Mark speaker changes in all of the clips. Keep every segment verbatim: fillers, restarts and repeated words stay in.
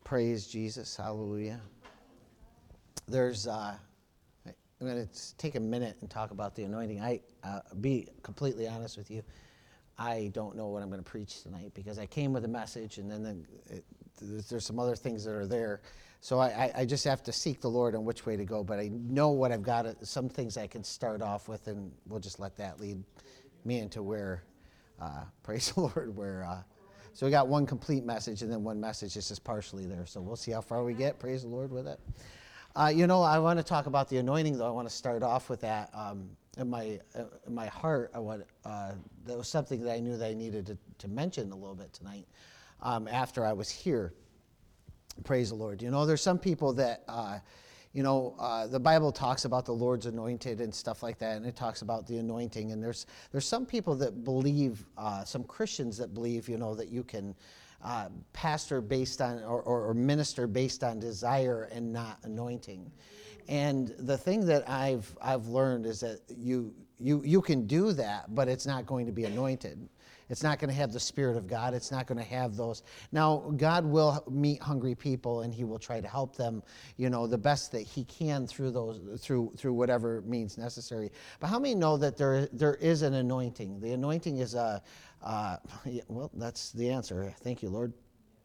Speaker 1: Praise Jesus. Hallelujah. There's, uh, I'm going to take a minute and talk about the anointing. I, uh, be completely honest with you, I don't know what I'm going to preach tonight because I came with a message and then the, it, there's some other things that are there. So I, I just have to seek the Lord on which way to go. But I know what I've got, some things I can start off with, and we'll just let that lead me into where, uh, praise the Lord, where, uh, so we got one complete message and then one message that's just partially there. So we'll see how far we get, praise the Lord, with it. Uh, you know, I want to talk about the anointing, though. I want to start off with that. Um, in my uh, in my heart, I want uh, that was something that I knew that I needed to, to mention a little bit tonight um, after I was here. Praise the Lord. You know, there's some people that, uh, you know, uh, the Bible talks about the Lord's anointed and stuff like that, and it talks about the anointing. And there's there's some people that believe, uh, some Christians that believe, you know, that you can uh, pastor based on or, or, or minister based on desire and not anointing. And the thing that I've I've learned is that you you you can do that, but it's not going to be anointed. It's not going to have the Spirit of God. It's not going to have those. Now, God will meet hungry people, and He will try to help them, you know, the best that He can through those, through through whatever means necessary. But how many know that there there is an anointing? The anointing is a, uh, well, that's the answer. Thank you, Lord.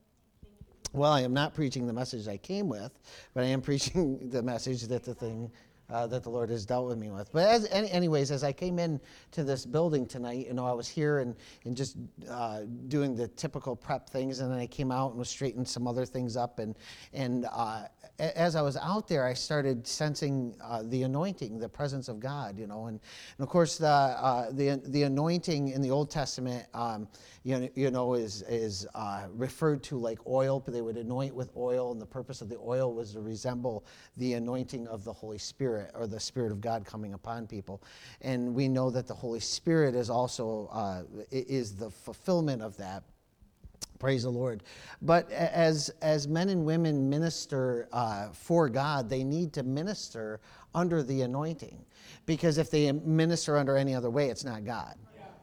Speaker 1: Well, I am not preaching the message I came with, but I am preaching the message that the thing. Uh, that the Lord has dealt with me with. But as, any, anyways, as I came in to this building tonight, you know, I was here and, and just uh, doing the typical prep things, and then I came out and was straightening some other things up. And and uh, as I was out there, I started sensing uh, the anointing, the presence of God, you know. And, and of course, the uh, the the anointing in the Old Testament, um, you know, you know, is is uh, referred to like oil. But they would anoint with oil, and the purpose of the oil was to resemble the anointing of the Holy Spirit, or the Spirit of God coming upon people. And we know that the Holy Spirit is also uh, is the fulfillment of that. Praise the Lord. But as as men and women minister uh, for God, they need to minister under the anointing, because if they minister under any other way, it's not God.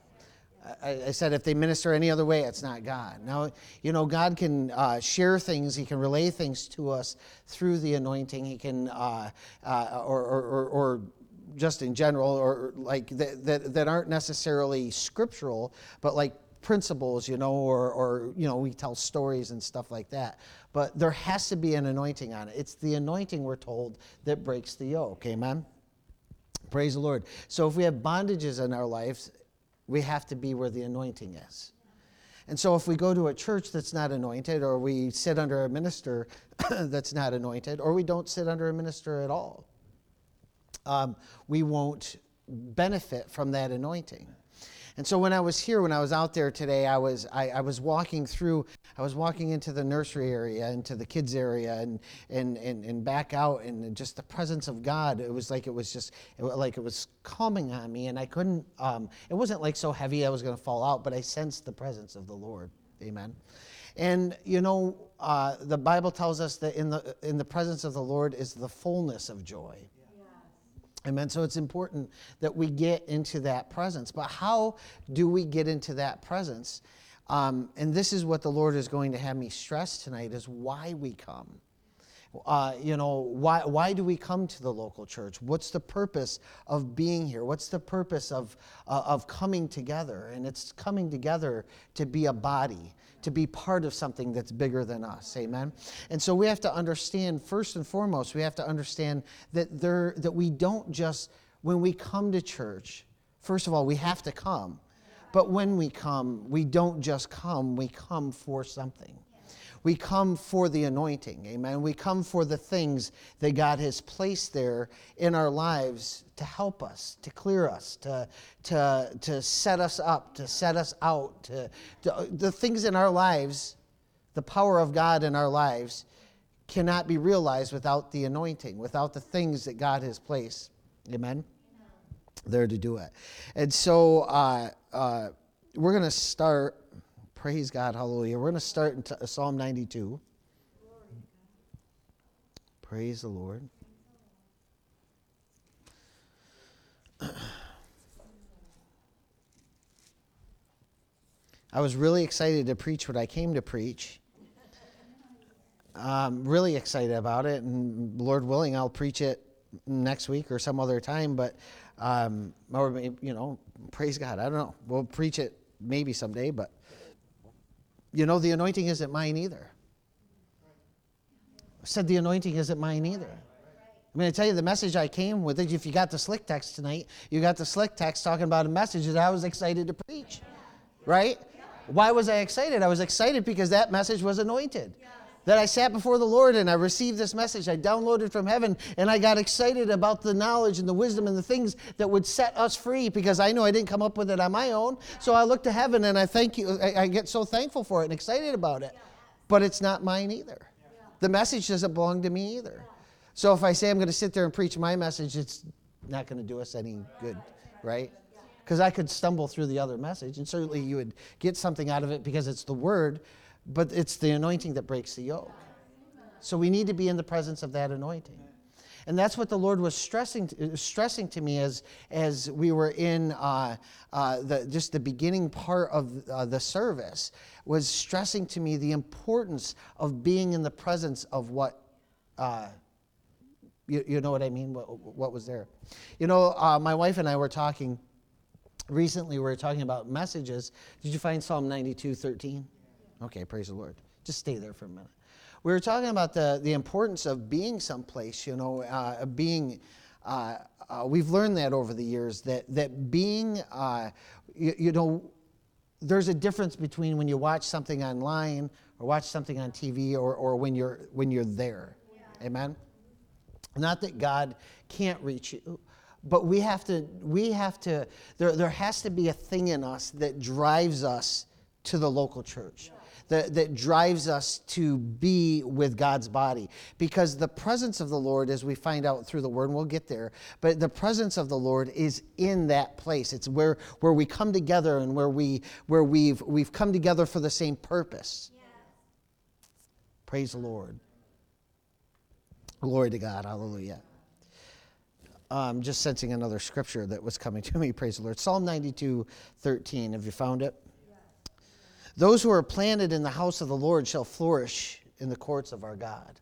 Speaker 1: I, I said if they minister any other way, it's not God. Now, you know, God can uh, share things. He can relay things to us through the anointing. He can, uh, uh, or, or, or, or just in general, or like that, that, that aren't necessarily scriptural, but like principles, you know, or, or, you know, we tell stories and stuff like that. But there has to be an anointing on it. It's the anointing, we're told, that breaks the yoke. Amen? Praise the Lord. So if we have bondages in our lives, we have to be where the anointing is. And so if we go to a church that's not anointed, or we sit under a minister that's not anointed, or we don't sit under a minister at all, um, we won't benefit from that anointing. And so when I was here, when I was out there today, I was I, I was walking through, I was walking into the nursery area, into the kids area, and and and, and back out, and just the presence of God. It was like it was just it was like it was coming on me, and I couldn't. Um, it wasn't like so heavy I was going to fall out, but I sensed the presence of the Lord. Amen. And you know, uh, the Bible tells us that in the in the presence of the Lord is the fullness of joy. Amen. So it's important that we get into that presence. But how do we get into that presence? Um, and this is what the Lord is going to have me stress tonight, is why we come. Uh, you know, why why do we come to the local church? What's the purpose of being here? What's the purpose of uh, of coming together? And it's coming together to be a body, to be part of something that's bigger than us. Amen. And so we have to understand, first and foremost, we have to understand that there that we don't just, when we come to church, first of all, we have to come. But when we come, we don't just come, we come for something. We come for the anointing, amen. We come for the things that God has placed there in our lives to help us, to clear us, to to to set us up, to set us out, to, to the things in our lives, the power of God in our lives cannot be realized without the anointing, without the things that God has placed, amen, there to do it. And so uh, uh, we're going to start. Praise God, hallelujah. We're going to start in t- Psalm ninety-two. Praise the Lord. I was really excited to preach what I came to preach. I'm really excited about it, and Lord willing, I'll preach it next week or some other time, but, um, or, maybe, you know, praise God. I don't know. We'll preach it maybe someday, but, you know, the anointing isn't mine either. I said the anointing isn't mine either. I'm going to tell you the message I came with. If you got the slick text tonight, you got the slick text talking about a message that I was excited to preach, right? Why was I excited? I was excited because that message was anointed. That I sat before the Lord and I received this message. I downloaded from heaven and I got excited about the knowledge and the wisdom and the things that would set us free because I know I didn't come up with it on my own. So I look to heaven and I thank you. I, I get so thankful for it and excited about it. But it's not mine either. The message doesn't belong to me either. So if I say I'm going to sit there and preach my message, it's not going to do us any good, right? Because I could stumble through the other message and certainly you would get something out of it because it's the word. But it's the anointing that breaks the yoke. So we need to be in the presence of that anointing. And that's what the Lord was stressing stressing to me as, as we were in uh, uh, the, just the beginning part of uh, the service, was stressing to me the importance of being in the presence of what, uh, you, you know what I mean, what, what was there. You know, uh, my wife and I were talking, recently we were talking about messages. Did you find Psalm ninety-two thirteen? Okay, praise the Lord. Just stay there for a minute. We were talking about the, the importance of being someplace, you know, uh, being, uh, uh, we've learned that over the years, that, that being, uh, you, you know, there's a difference between when you watch something online or watch something on T V or, or when you're, when you're there. Yeah. Amen? Not that God can't reach you, but we have to, we have to, there, there has to be a thing in us that drives us to the local church. That, that drives us to be with God's body. Because the presence of the Lord, as we find out through the Word, and we'll get there, but the presence of the Lord is in that place. It's where, where we come together and where, we, where we've, we've come together for the same purpose. Yes. Praise the Lord. Glory to God. Hallelujah. I'm just sensing another scripture that was coming to me. Praise the Lord. Psalm ninety-two thirteen. Have you found it? Those who are planted in the house of the Lord shall flourish in the courts of our God.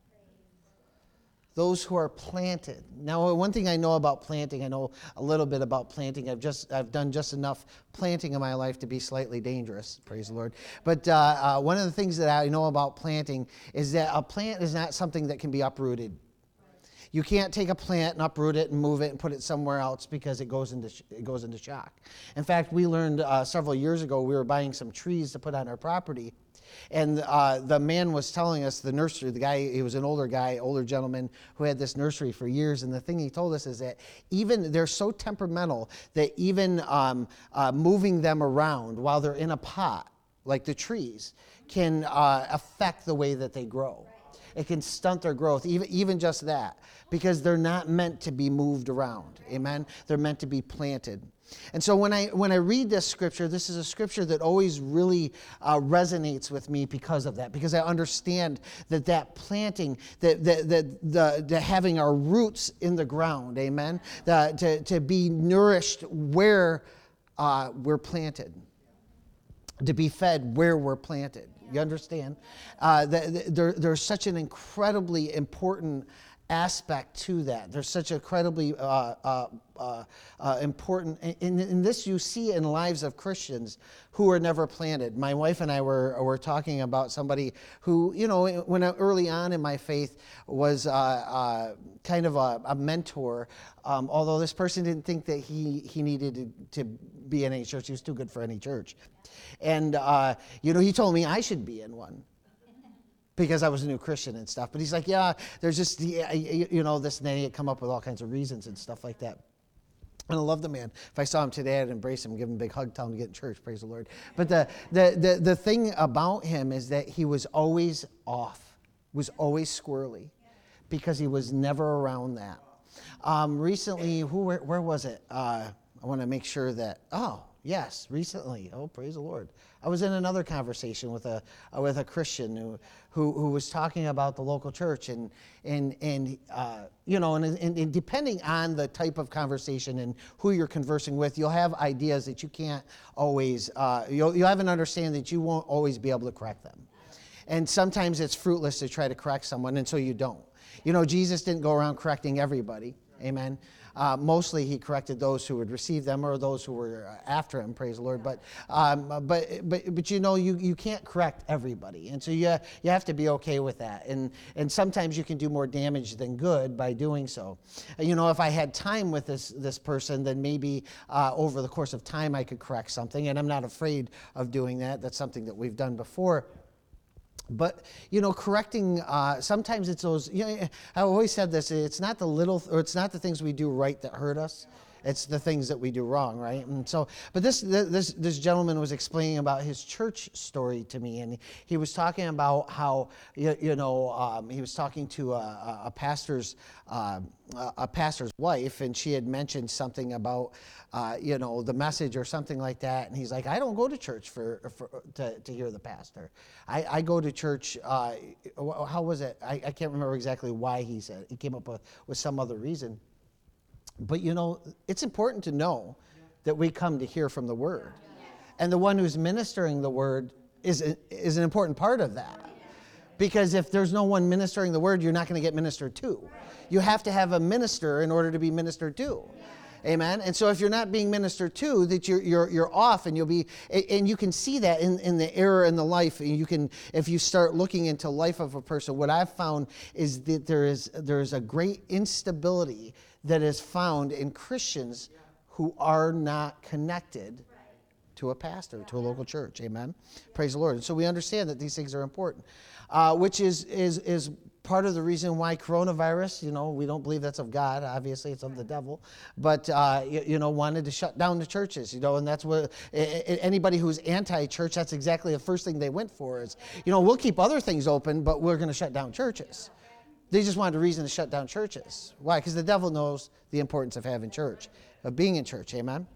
Speaker 1: Those who are planted. Now, one thing I know about planting, I know a little bit about planting. I've just I've done just enough planting in my life to be slightly dangerous. Praise the Lord. But uh, uh, one of the things that I know about planting is that a plant is not something that can be uprooted. You can't take a plant and uproot it and move it and put it somewhere else because it goes into it goes into shock. In fact, we learned uh, several years ago, we were buying some trees to put on our property, and uh, the man was telling us, the nursery, the guy, he was an older guy, older gentleman who had this nursery for years, and the thing he told us is that even, they're so temperamental that even um, uh, moving them around while they're in a pot, like the trees, can uh, affect the way that they grow. It can stunt their growth, even, even just that, because they're not meant to be moved around. Amen? They're meant to be planted. And so when I when I read this scripture, this is a scripture that always really uh, resonates with me because of that, because I understand that that planting, that that that the, the having our roots in the ground, amen, the, to to be nourished where uh, we're planted, to be fed where we're planted. You understand? Uh, the, the, there, there's such an incredibly important aspect to that. There's such an incredibly uh, uh, uh, uh, important, and, and this you see in lives of Christians who are never planted. My wife and I were were talking about somebody who, you know, when I, early on in my faith was uh, uh, kind of a, a mentor, um, although this person didn't think that he, he needed to, to be in any church. He was too good for any church. And, uh, you know, he told me I should be in one because I was a new Christian and stuff. But he's like, yeah, there's just, you know, this and then he'd come up with all kinds of reasons and stuff like that. And I love the man. If I saw him today, I'd embrace him, give him a big hug, tell him to get in church, praise the Lord. But the, the, the, the thing about him is that he was always off, was always squirrely, because he was never around that. Um, recently, who, where, where was it? Uh, I want to make sure that, oh, yes, recently. Oh, praise the Lord. I was in another conversation with a uh, with a Christian who, who who was talking about the local church, and and and uh, you know, and, and, and depending on the type of conversation and who you're conversing with, you'll have ideas that you can't always. Uh, you'll you'll have an understanding that you won't always be able to correct them. And sometimes it's fruitless to try to correct someone, and so you don't. You know, Jesus didn't go around correcting everybody. Amen. Uh, mostly he corrected those who would receive them or those who were after him, praise the Lord. But um, but but but you know, you, you can't correct everybody. And so you, you have to be okay with that. And and sometimes you can do more damage than good by doing so. You know, if I had time with this this person, then maybe uh, over the course of time I could correct something. And I'm not afraid of doing that. That's something that we've done before. But, you know, correcting, uh, sometimes it's those, you know, I always said this, it's not the little, or it's not the things we do right that hurt us. It's the things that we do wrong, right? And so, but this this this gentleman was explaining about his church story to me, and he was talking about how, you, you know, um, he was talking to a, a pastor's uh, a pastor's wife, and she had mentioned something about, uh, you know, the message or something like that, and he's like, I don't go to church for, for to, to hear the pastor. I, I go to church. Uh, how was it? I, I can't remember exactly why he said. He came up with, with some other reason. But, you know, it's important to know that we come to hear from the Word. And the one who's ministering the Word is, is an important part of that. Because if there's no one ministering the Word, you're not going to get ministered to. You have to have a minister in order to be ministered to. Amen. And so if you're not being ministered to, that you're you're you're off, and you'll be, and you can see that in, in the error in the life. And you can, if you start looking into life of a person, what I've found is that there is there is a great instability that is found in Christians who are not connected to a pastor, to a local church. Amen. Praise the Lord. And so we understand that these things are important, uh, which is is is part of the reason why coronavirus, you know, we don't believe that's of God. Obviously, it's of the devil. But, uh, you, you know, wanted to shut down the churches, you know, and that's what anybody who's anti-church, that's exactly the first thing they went for is, you know, we'll keep other things open, but we're going to shut down churches. They just wanted a reason to shut down churches. Why? Because the devil knows the importance of having church, of being in church. Amen.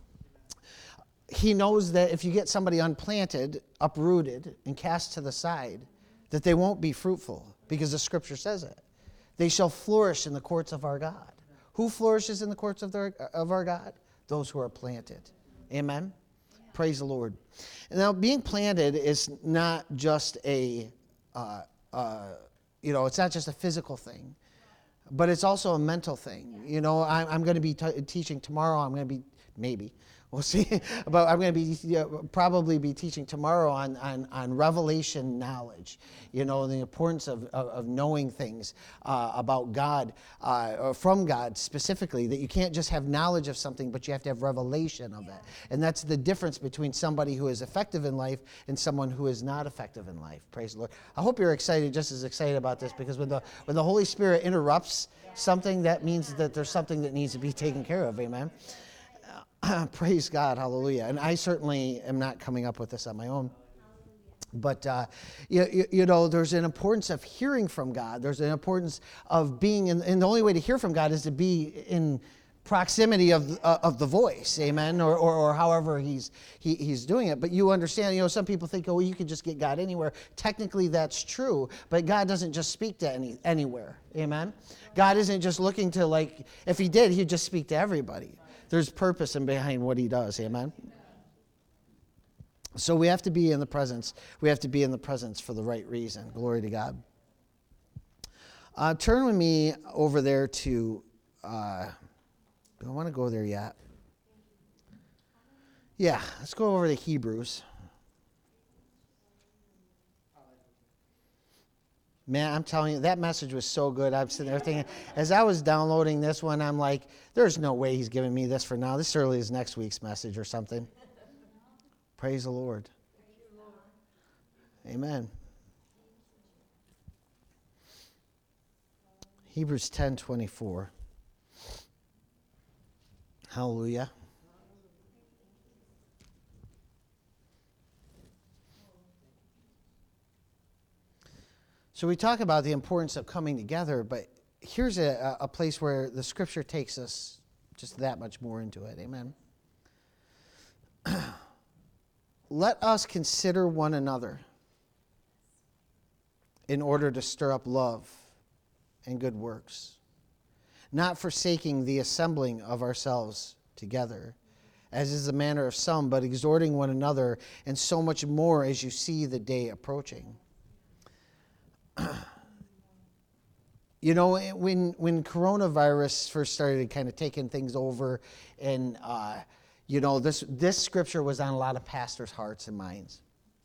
Speaker 1: He knows that if you get somebody unplanted, uprooted, and cast to the side, that they won't be fruitful, because the Scripture says it. They shall flourish in the courts of our God. Who flourishes in the courts of, their, of our God? Those who are planted. Amen? Praise the Lord. Now, being planted is not just a, uh, uh, you know, it's not just a physical thing, but it's also a mental thing. You know, I'm, I'm going to be t- teaching tomorrow. I'm going to be, maybe, we'll see. But I'm going to be you know, probably be teaching tomorrow on, on, on revelation knowledge. You know, the importance of, of, of knowing things uh, about God, uh, or from God specifically, that you can't just have knowledge of something, but you have to have revelation of it. And that's the difference between somebody who is effective in life and someone who is not effective in life. Praise the Lord. I hope you're excited, just as excited about this, because when the, when the Holy Spirit interrupts something, that means that there's something that needs to be taken care of. Amen. Praise God, hallelujah. And I certainly am not coming up with this on my own. But, uh, you, you, you know, there's an importance of hearing from God. There's an importance of being, in, and the only way to hear from God is to be in proximity of uh, of the voice, amen, or, or or however he's he, he's doing it. But you understand, you know, some people think, oh, well, you can just get God anywhere. Technically, that's true, but God doesn't just speak to any anywhere, amen. God isn't just looking to, like, if he did, he'd just speak to everybody. There's purpose in behind what he does, amen. So we have to be in the presence. We have to be in the presence for the right reason. Glory to God. Uh, turn with me over there to, uh, do I want to go there yet? Yeah, let's go over to Hebrews. Man, I'm telling you, that message was so good. I'm sitting there thinking, as I was downloading this one, I'm like, there's no way he's giving me this for now. This surely is next week's message or something. Praise the Lord. Amen. Hebrews ten twenty-four. Hallelujah. So we talk about the importance of coming together, but here's a, a place where the Scripture takes us just that much more into it. Amen. Let us consider one another in order to stir up love and good works, not forsaking the assembling of ourselves together, as is the manner of some, but exhorting one another, and so much more as you see the day approaching. You know, when when coronavirus first started kind of taking things over, and uh, you know, this this scripture was on a lot of pastors' hearts and minds.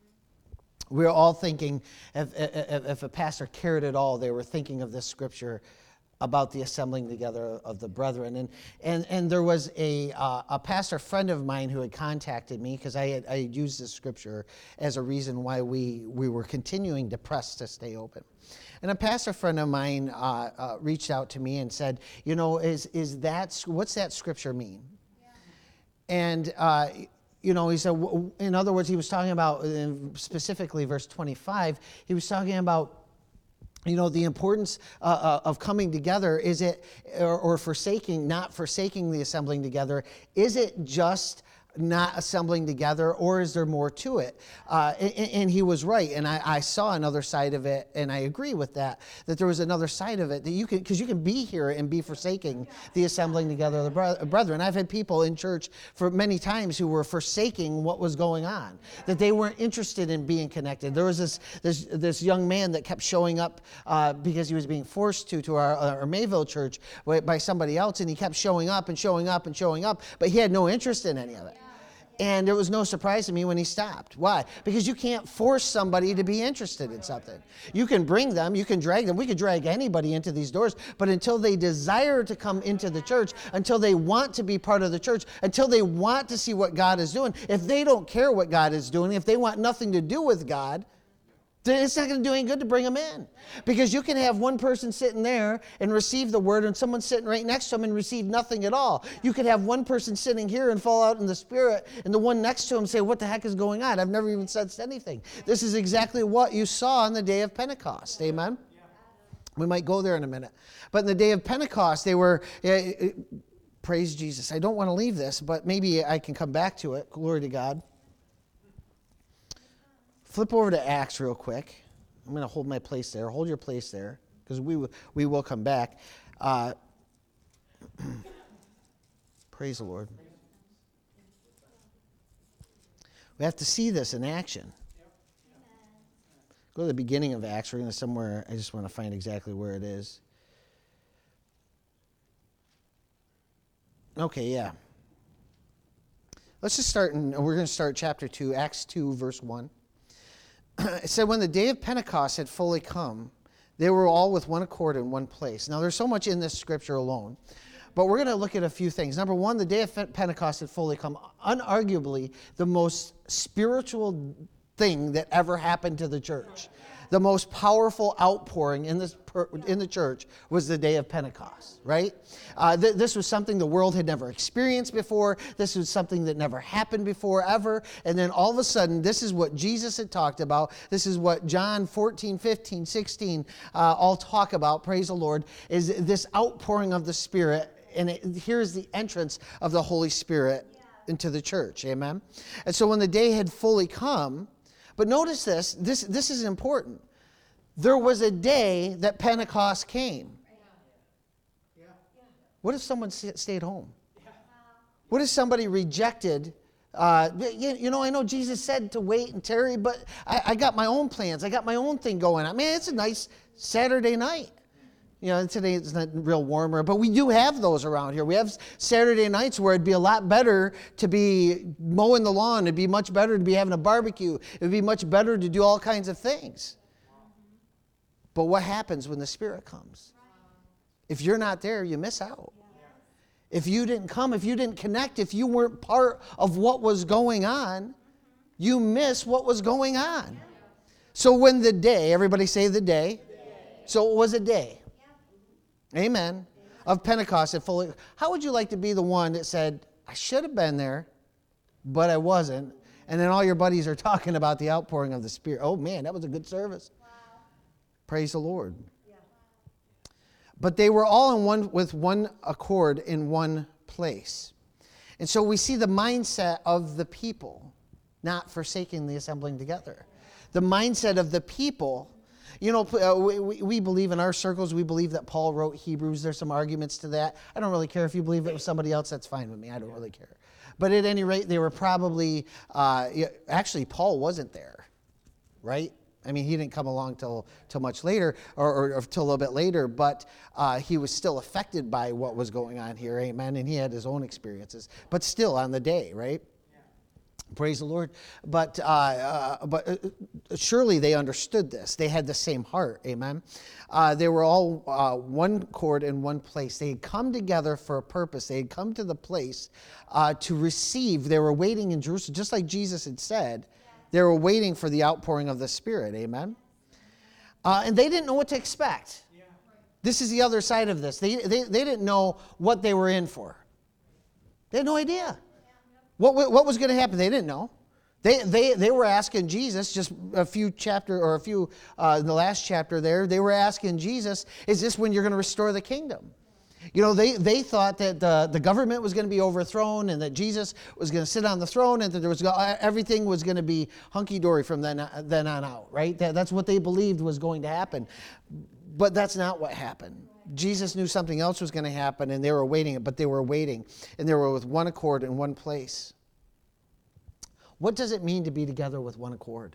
Speaker 1: We were all thinking, if, if, if a pastor cared at all, they were thinking of this scripture about the assembling together of the brethren. And and, and there was a uh, a pastor friend of mine who had contacted me because I had, I had used this scripture as a reason why we, we were continuing to press to stay open. And a pastor friend of mine uh, uh, reached out to me and said, you know, is is that, what's that scripture mean? Yeah. And uh, you know, he said, in other words, he was talking about, specifically verse twenty-five, he was talking about, you know, the importance uh, of coming together. Is it, or, or forsaking, not forsaking the assembling together, is it just not assembling together, or is there more to it? Uh, and, and he was right, and I, I saw another side of it, and I agree with that, that there was another side of it, that you can, because you can be here and be forsaking the assembling together of the brethren. I've had people in church for many times who were forsaking what was going on, that they weren't interested in being connected. There was this this, this young man that kept showing up uh, because he was being forced to, to our, our Mayville church by somebody else, and he kept showing up and showing up and showing up, but he had no interest in any of it. And it was no surprise to me when he stopped. Why? Because you can't force somebody to be interested in something. You can bring them, you can drag them. We could drag anybody into these doors, but until they desire to come into the church, until they want to be part of the church, until they want to see what God is doing, if they don't care what God is doing, if they want nothing to do with God, then it's not going to do any good to bring them in. Because you can have one person sitting there and receive the word, and someone sitting right next to them and receive nothing at all. You could have one person sitting here and fall out in the spirit, and the one next to him say, what the heck is going on? I've never even sensed anything. This is exactly what you saw on the day of Pentecost. Amen? We might go there in a minute. But in the day of Pentecost, they were, uh, praise Jesus. I don't want to leave this, but maybe I can come back to it. Glory to God. Flip over to Acts real quick. I'm going to hold my place there. Hold your place there, because we, we will come back. Uh, praise the Lord. We have to see this in action. Go to the beginning of Acts. We're going to somewhere. I just want to find exactly where it is. Okay, yeah. Let's just start, in, we're going to start chapter two, Acts two, verse one. It said, when the day of Pentecost had fully come, they were all with one accord in one place. Now, there's so much in this scripture alone, but we're going to look at a few things. Number one, the day of Pentecost had fully come. Unarguably, the most spiritual thing that ever happened to the church. The most powerful outpouring in this in the church was the day of Pentecost, right? Uh, th- this was something the world had never experienced before. This was something that never happened before, ever. And then all of a sudden, this is what Jesus had talked about. This is what John fourteen, fifteen, sixteen uh, all talk about, praise the Lord, is this outpouring of the Spirit. And it, here's the entrance of the Holy Spirit into the church, amen? And so when the day had fully come, but notice this, this, this is important. There was a day that Pentecost came. What if someone stayed home? What if somebody rejected? Uh, you, you know, I know Jesus said to wait and tarry, but I, I got my own plans. I got my own thing going on. Man, it's a nice Saturday night. You know, today it's not real warmer, but we do have those around here. We have Saturday nights where it'd be a lot better to be mowing the lawn. It'd be much better to be having a barbecue. It'd be much better to do all kinds of things. But what happens when the Spirit comes? If you're not there, you miss out. If you didn't come, if you didn't connect, if you weren't part of what was going on, you miss what was going on. So when the day, everybody say the day. So it was a day. Amen. Of Pentecost at fully. How would you like to be the one that said, I should have been there, but I wasn't? And then all your buddies are talking about the outpouring of the Spirit. Oh man, that was a good service. Wow. Praise the Lord. Yeah. But they were all in one with one accord in one place. And so we see the mindset of the people not forsaking the assembling together. The mindset of the people. You know, uh, we, we believe in our circles, we believe that Paul wrote Hebrews. There's some arguments to that. I don't really care if you believe it was somebody else. That's fine with me. I don't really care. But at any rate, they were probably, uh, actually, Paul wasn't there, right? I mean, he didn't come along till till much later, or, or, or till a little bit later, but uh, he was still affected by what was going on here, amen, and he had his own experiences, but still on the day, right? Praise the Lord. But uh, uh, but uh, surely they understood this. They had the same heart. Amen. Uh, they were all uh, one accord in one place. They had come together for a purpose. They had come to the place uh, to receive. They were waiting in Jerusalem, just like Jesus had said. They were waiting for the outpouring of the Spirit. Amen. Uh, and they didn't know what to expect. This is the other side of this. They, they, they didn't know what they were in for. They had no idea. What, what was going to happen? They didn't know. They, they, they were asking Jesus, just a few chapter or a few, uh, in the last chapter there, they were asking Jesus, is this when you're going to restore the kingdom? You know, they, they thought that the, the government was going to be overthrown and that Jesus was going to sit on the throne and that there was everything was going to be hunky-dory from then, then on out, right? That, that's what they believed was going to happen. But that's not what happened. Jesus knew something else was going to happen, and they were waiting, but they were waiting, and they were with one accord in one place. What does it mean to be together with one accord?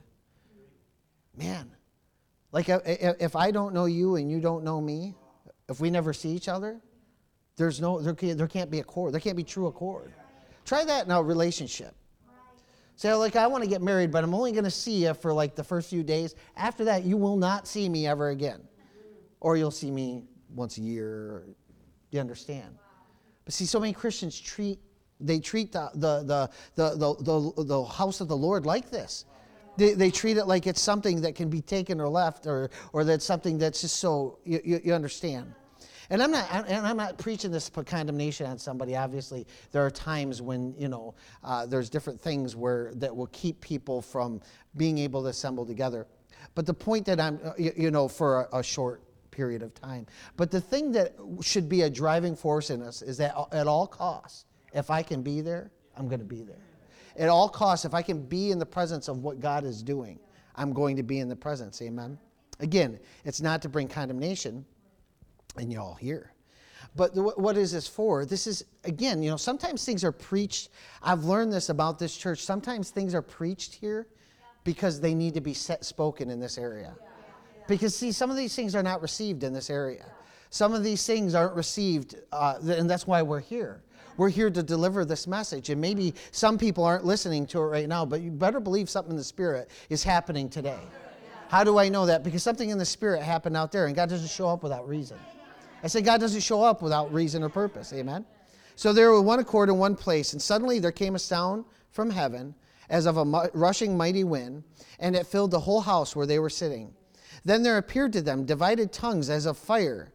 Speaker 1: Man, like if I don't know you and you don't know me, if we never see each other, there's no there can't, there can't be accord. There can't be true accord. Try that in a relationship. Say, like, I want to get married, but I'm only going to see you for like the first few days. After that, you will not see me ever again, or you'll see me once a year. You understand? But see, so many Christians treat they treat the the the the the, the, the house of the Lord like this. They, they treat it like it's something that can be taken or left, or or that's something that's just so you, you, you understand. And I'm not and I'm not preaching this condemnation on somebody. Obviously, there are times when you know uh, there's different things where that will keep people from being able to assemble together. But the point that I'm uh, you, you know for a, a short period of time. But the thing that should be a driving force in us is that at all costs, if I can be there, I'm going to be there. At all costs, if I can be in the presence of what God is doing, I'm going to be in the presence. Amen. Again, it's not to bring condemnation, and y'all here. But the, what is this for? This is, again, you know, sometimes things are preached. I've learned this about this church. Sometimes things are preached here because they need to be set, spoken in this area. Because, see, some of these things are not received in this area. Some of these things aren't received, uh, and that's why we're here. We're here to deliver this message. And maybe some people aren't listening to it right now, but you better believe something in the Spirit is happening today. How do I know that? Because something in the Spirit happened out there, and God doesn't show up without reason. I said God doesn't show up without reason or purpose. Amen? So they were with one accord in one place, and suddenly there came a sound from heaven as of a mu- rushing mighty wind, and it filled the whole house where they were sitting. Then there appeared to them divided tongues as of fire,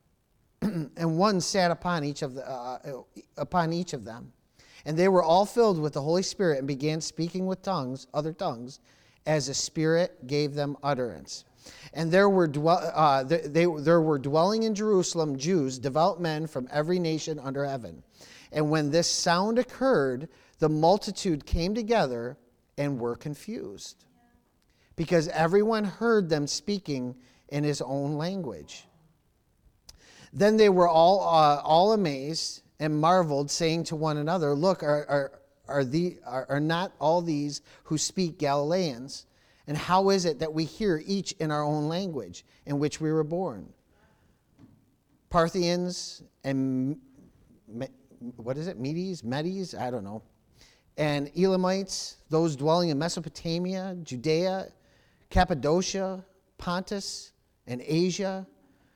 Speaker 1: and one sat upon each of the, uh, upon each of them. And they were all filled with the Holy Spirit and began speaking with tongues, other tongues, as the Spirit gave them utterance. And there were dwell, uh, they, they, there were dwelling in Jerusalem Jews, devout men from every nation under heaven. And when this sound occurred, the multitude came together and were confused, because everyone heard them speaking in his own language. Then they were all uh, all amazed and marveled, saying to one another, "Look, are are are, the, are are not all these who speak Galileans? And how is it that we hear each in our own language in which we were born? Parthians and what is it? Medes, Medes, I don't know, and Elamites, those dwelling in Mesopotamia, Judea, Cappadocia, Pontus, and Asia,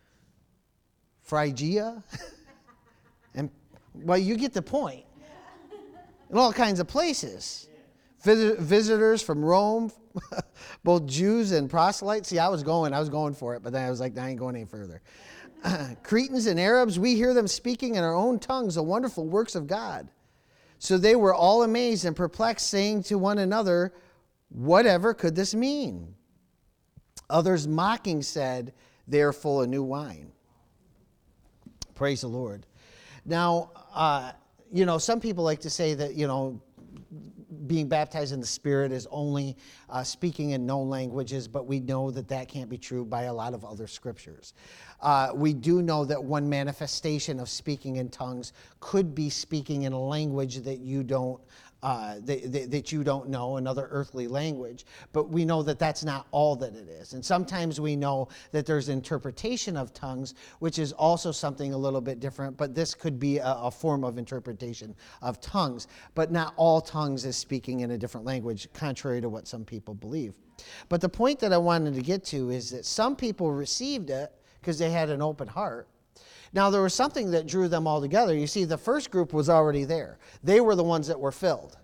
Speaker 1: Phrygia, and well, you get the point. In all kinds of places, Vis- visitors from Rome, both Jews and proselytes. See, I was going, I was going for it, but then I was like, nah, I ain't going any further. Cretans and Arabs, we hear them speaking in our own tongues the wonderful works of God. So they were all amazed and perplexed, saying to one another, whatever could this mean? Others mocking said, they are full of new wine. Praise the Lord. Now, uh, you know, some people like to say that, you know, being baptized in the Spirit is only uh, speaking in known languages, but we know that that can't be true by a lot of other scriptures. Uh, we do know that one manifestation of speaking in tongues could be speaking in a language that you don't uh, that, that, that you don't know, another earthly language. But we know that that's not all that it is. And sometimes we know that there's interpretation of tongues, which is also something a little bit different. But this could be a, a form of interpretation of tongues. But not all tongues is speaking in a different language, contrary to what some people believe. But the point that I wanted to get to is that some people received it because they had an open heart. Now, there was something that drew them all together. You see, the first group was already there. They were the ones that were filled.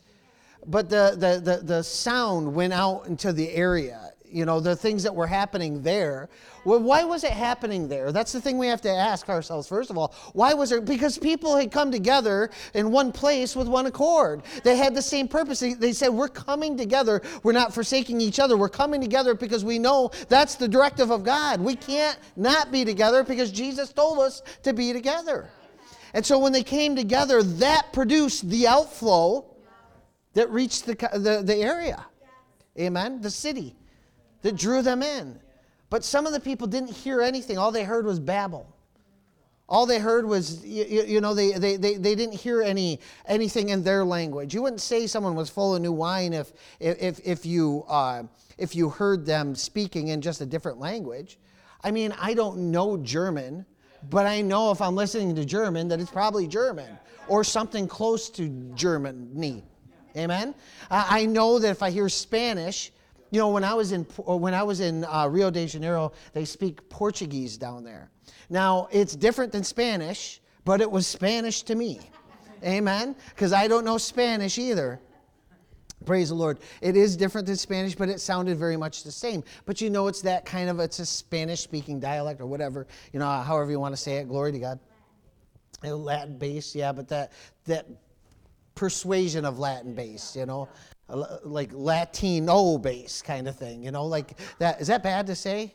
Speaker 1: But the, the, the, the sound went out into the area. You know, the things that were happening there. Well, why was it happening there? That's the thing we have to ask ourselves, first of all. Why was there? Because people had come together in one place with one accord. They had the same purpose. They, they said, we're coming together. We're not forsaking each other. We're coming together because we know that's the directive of God. We can't not be together because Jesus told us to be together. And so when they came together, that produced the outflow that reached the, the, the area. Amen? The city. That drew them in. But some of the people didn't hear anything. All they heard was babble. All they heard was, you, you know, they, they, they, they didn't hear any anything in their language. You wouldn't say someone was full of new wine if if if you uh, if you heard them speaking in just a different language. I mean, I don't know German, but I know if I'm listening to German that it's probably German or something close to Germany. Amen? I, I know that if I hear Spanish. You know, when I was in when I was in uh, Rio de Janeiro, they speak Portuguese down there. Now, it's different than Spanish, but it was Spanish to me. Amen? Because I don't know Spanish either. Praise the Lord. It is different than Spanish, but it sounded very much the same. But you know, it's that kind of, it's a Spanish-speaking dialect or whatever, you know, however you want to say it. Glory to God. Latin base, yeah, but that that persuasion of Latin base, you know. Like Latino base kind of thing, you know, like that. Is that bad to say?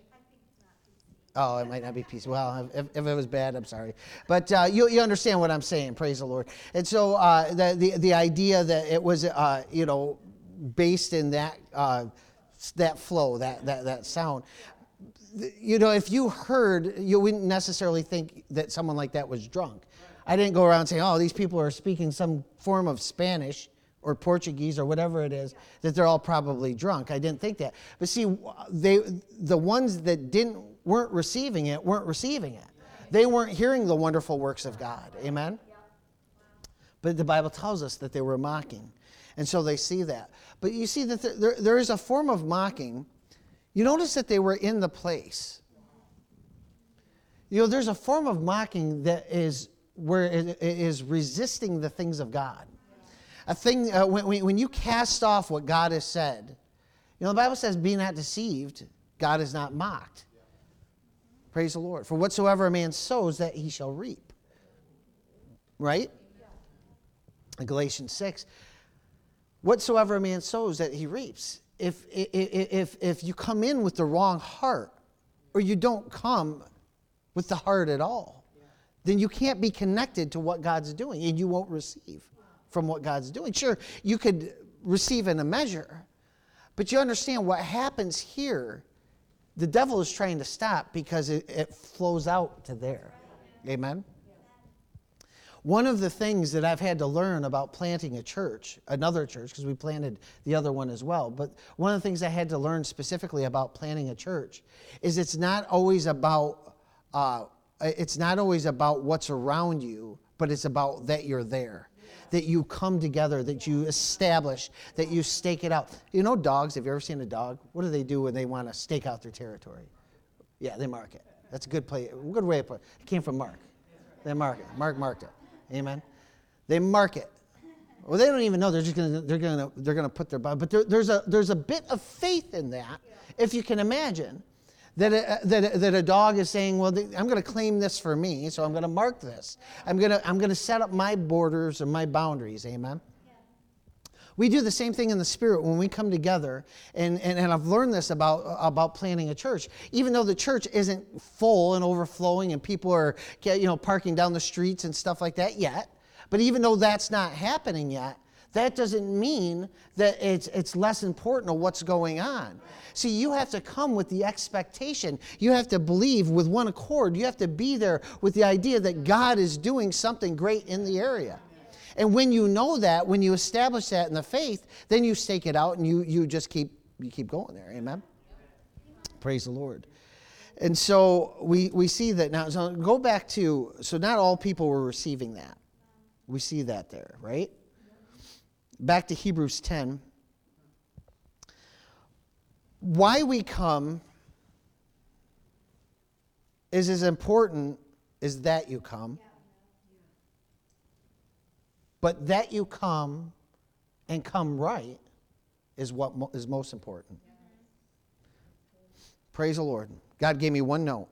Speaker 1: Oh, it might not be P C. Well, if, if it was bad, I'm sorry. But uh, you you understand what I'm saying. Praise the Lord. And so uh, the, the the idea that it was uh, you know based in that uh, that flow, that that that sound. You know, if you heard, you wouldn't necessarily think that someone like that was drunk. I didn't go around saying, oh, these people are speaking some form of Spanish or Portuguese or whatever it is, that they're all probably drunk. I didn't think that. But see, they the ones that didn't weren't receiving it weren't receiving it. They weren't hearing the wonderful works of God. Amen? But the Bible tells us that they were mocking. And so they see that. But you see that there, there is a form of mocking. You notice that they were in the place. You know, there's a form of mocking that is where it is resisting the things of God. A thing, uh, when, when you cast off what God has said, you know, the Bible says, be not deceived, God is not mocked. Praise the Lord. For whatsoever a man sows, that he shall reap. Right? In Galatians six, whatsoever a man sows, that he reaps. If, if, if, if you come in with the wrong heart, or you don't come with the heart at all, then you can't be connected to what God's doing, and you won't receive from what God's doing. Sure, you could receive in a measure, but you understand what happens here, the devil is trying to stop because it, it flows out to there. Amen? One of the things that I've had to learn about planting a church, another church, because we planted the other one as well, but one of the things I had to learn specifically about planting a church is it's not always about uh, it's not always about what's around you, but it's about that you're there. That you come together, that you establish, that you stake it out. You know dogs, have you ever seen a dog? What do they do when they want to stake out their territory? Yeah, they mark it. That's a good play, a good way to put it. It came from Mark. They mark it. Mark marked it. Amen. They mark it. Well, they don't even know. They're just gonna they're gonna they're gonna put their but there, there's a there's a bit of faith in that, if you can imagine. That a, that, a, that a dog is saying, well, I'm going to claim this for me, so I'm going to mark this. I'm going to I'm going to set up my borders and my boundaries. Amen? Yeah. We do the same thing in the Spirit when we come together, and, and, and I've learned this about, about planning a church. Even though the church isn't full and overflowing and people are you know parking down the streets and stuff like that yet, but even though that's not happening yet, that doesn't mean that it's it's less important of what's going on. See, you have to come with the expectation. You have to believe with one accord. You have to be there with the idea that God is doing something great in the area. And when you know that, when you establish that in the faith, then you stake it out and you you just keep you keep going there. Amen? Praise the Lord. And so we, we see that now. So go back to, so not all people were receiving that. We see that there, right? Back to Hebrews ten. Why we come is as important as that you come. But that you come and come right is what mo- is most important. Praise the Lord. God gave me one note.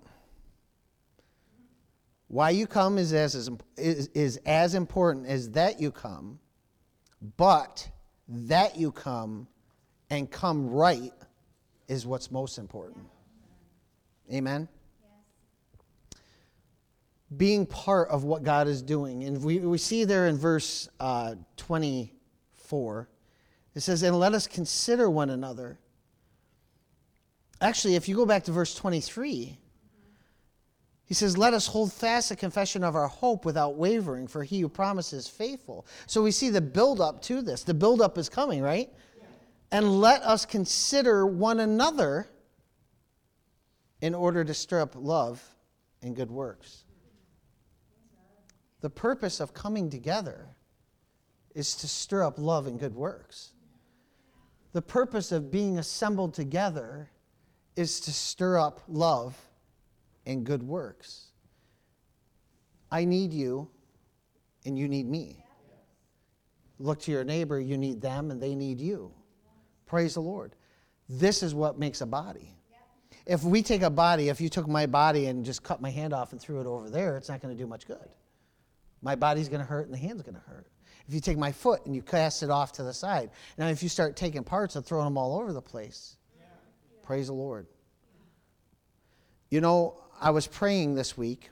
Speaker 1: Why you come is as, is, is as important as that you come, but that you come and come right is what's most important. Amen? Yes. Being part of what God is doing. And we, we see there in verse uh, twenty-four, it says, and let us consider one another. Actually, if you go back to verse twenty-three, he says, let us hold fast the confession of our hope without wavering, for he who promises is faithful. So we see the build-up to this. The build-up is coming, right? Yeah. And let us consider one another in order to stir up love and good works. The purpose of coming together is to stir up love and good works. The purpose of being assembled together is to stir up love and good works. I need you, and you need me. Look to your neighbor, you need them, and they need you. Praise the Lord. This is what makes a body. If we take a body, if you took my body and just cut my hand off and threw it over there, it's not going to do much good. My body's going to hurt, and the hand's going to hurt. If you take my foot and you cast it off to the side, now if you start taking parts and throwing them all over the place, yeah. Praise the Lord. You know, I was praying this week.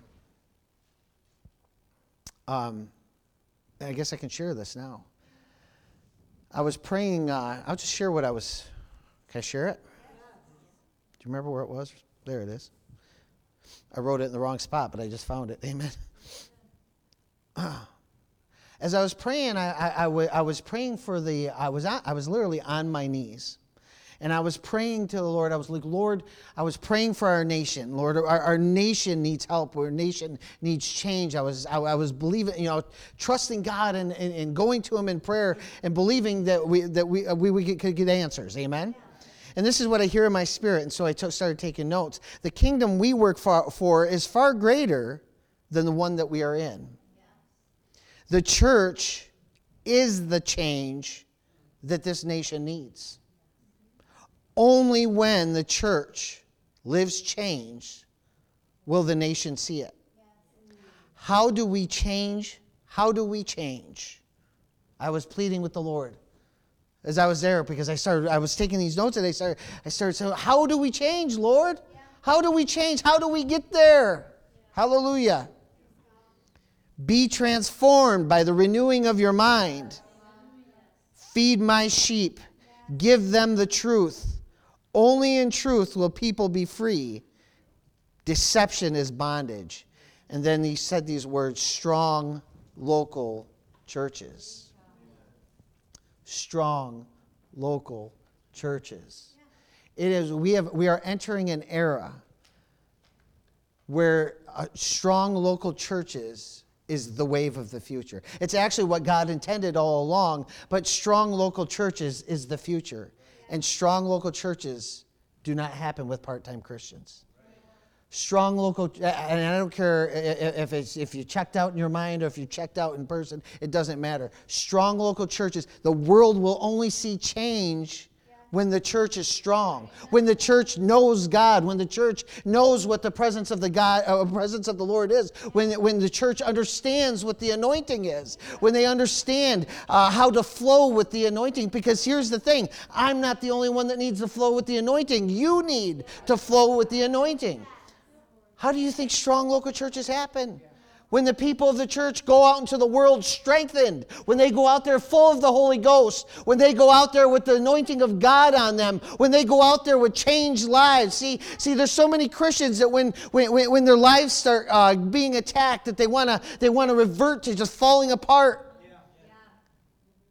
Speaker 1: Um, I guess I can share this now. I was praying. Uh, I'll just share what I was. Can I share it? Do you remember where it was? There it is. I wrote it in the wrong spot, but I just found it. Amen. As I was praying, I, I, I, w- I was praying for the. I was on, I was literally on my knees. And I was praying to the Lord. I was like, Lord, I was praying for our nation. Lord, our, our nation needs help. Our nation needs change. I was I, I was believing, you know, trusting God and, and, and going to Him in prayer and believing that we that we we, we could, could get answers. Amen? And this is what I hear in my spirit. And so I t- started taking notes. The kingdom we work for, for is far greater than the one that we are in. The church is the change that this nation needs. Only when the church lives change will the nation see it. How do we change? How do we change? I was pleading with the Lord as I was there because I started. I was taking these notes and I started. I started saying, "How do we change, Lord? How do we change? How do we get there?" Hallelujah. Be transformed by the renewing of your mind. Feed my sheep. Give them the truth. Only in truth will people be free. Deception is bondage. And then he said these words, strong local churches. Strong local churches. It is, we have, we are entering an era where uh, strong local churches is the wave of the future. It's actually what God intended all along, but strong local churches is the future. And strong local churches do not happen with part-time Christians. Strong local, and I don't care if it's if you checked out in your mind or if you checked out in person, it doesn't matter. Strong local churches, the world will only see change when the church is strong, when the church knows God, when the church knows what the presence of the God, uh, presence of the Lord is, when when the church understands what the anointing is, when they understand uh, how to flow with the anointing. Because here's the thing: I'm not the only one that needs to flow with the anointing. You need to flow with the anointing. How do you think strong local churches happen? When the people of the church go out into the world strengthened, when they go out there full of the Holy Ghost, when they go out there with the anointing of God on them, when they go out there with changed lives. See, see, there's so many Christians that when when, when their lives start uh, being attacked, that they want to they want to revert to just falling apart.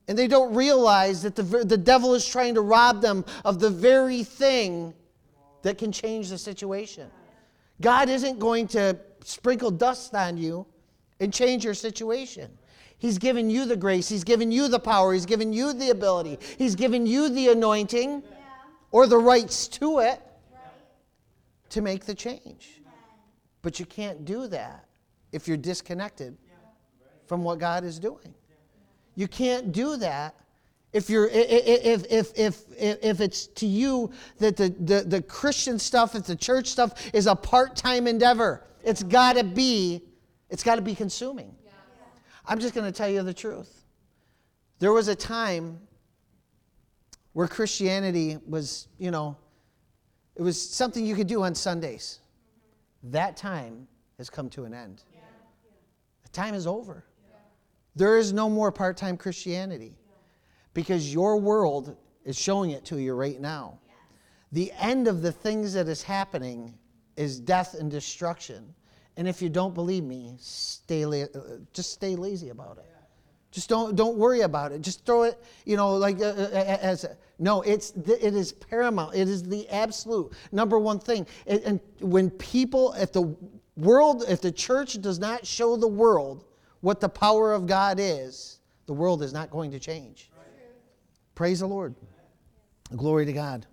Speaker 1: And they don't realize that the, the devil is trying to rob them of the very thing that can change the situation. God isn't going to sprinkle dust on you and change your situation. He's given you the grace. He's given you the power. He's given you the ability. He's given you the anointing or the rights to it to make the change. But you can't do that if you're disconnected from what God is doing. You can't do that if you're if if if if, if it's to you that the, the, the Christian stuff, if the church stuff is a part-time endeavor. It's gotta be, it's gotta be consuming. I'm just gonna tell you the truth. There was a time where Christianity was, you know, it was something you could do on Sundays. That time has come to an end. The time is over. There is no more part-time Christianity because your world is showing it to you right now. The end of the things that is happening is death and destruction. And if you don't believe me, stay la- just stay lazy about it. Just don't don't worry about it. Just throw it, you know, like uh, as a, no. It's it is paramount. It is the absolute number one thing. And, and when people, if the world, if the church does not show the world what the power of God is, the world is not going to change. Right. Praise the Lord. Glory to God.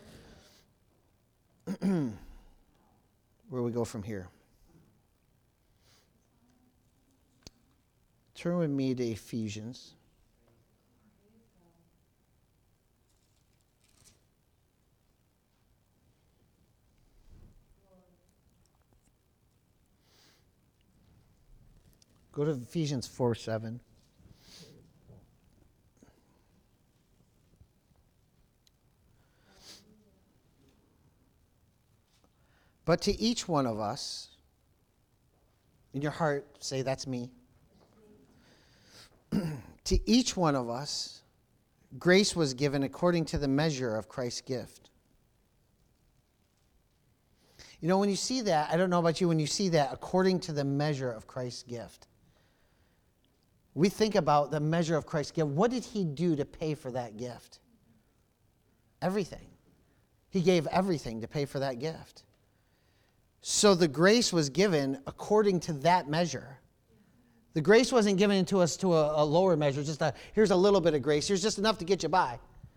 Speaker 1: Where do we go from here? Turn with me to Ephesians. Go to Ephesians four seven. But to each one of us, in your heart, say, that's me. To each one of us, grace was given according to the measure of Christ's gift. You know, when you see that, I don't know about you, when you see that, according to the measure of Christ's gift, we think about the measure of Christ's gift. What did he do to pay for that gift? Everything. He gave everything to pay for that gift. So the grace was given according to that measure. The grace wasn't given to us to a, a lower measure, just a, here's a little bit of grace. Here's just enough to get you by.